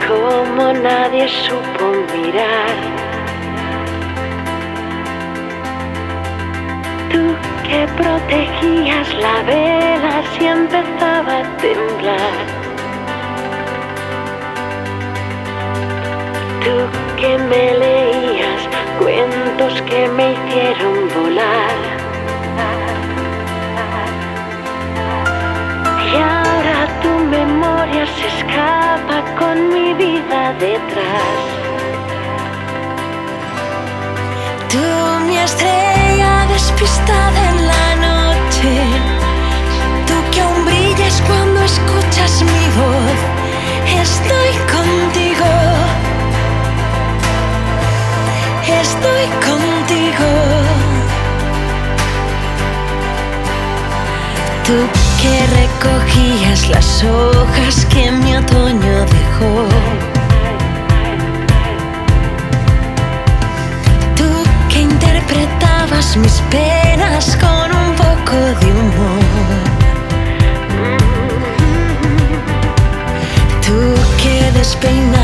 como nadie supo mirar. Tú que protegías la vela si empezaba a temblar. Tú que me leías cuentos que me hicieron volar. Y ahora tu memoria se escapa con mi vida detrás. Tú, mi estrella despistada en la noche, tú que aún brillas cuando escuchas mi voz, estoy contigo, estoy contigo. Tú que recogías las hojas que mi otoño dejó. Tú que interpretabas mis penas con un poco de humor. Tú que despeinabas